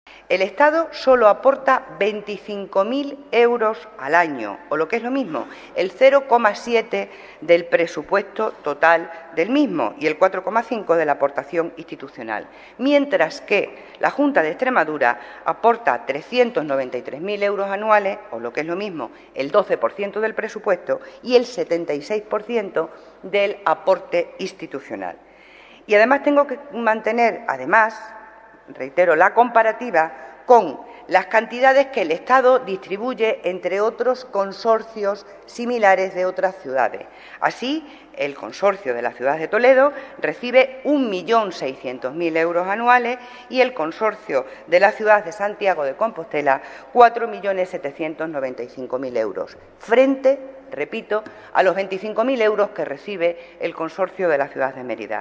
El Estado solo aporta 25.000 euros al año, o lo que es lo mismo, el 0,7 del presupuesto total del mismo y el 4,5 de la aportación institucional, mientras que la Junta de Extremadura aporta 393.000 euros anuales, o lo que es lo mismo, el 12% del presupuesto y el 76% del aporte institucional. Y además tengo que mantener, reitero, la comparativa con las cantidades que el Estado distribuye entre otros consorcios similares de otras ciudades. Así, el consorcio de la ciudad de Toledo recibe 1.600.000 euros anuales y el consorcio de la ciudad de Santiago de Compostela 4.795.000 euros, frente, repito, a los 25.000 euros que recibe el consorcio de la ciudad de Mérida.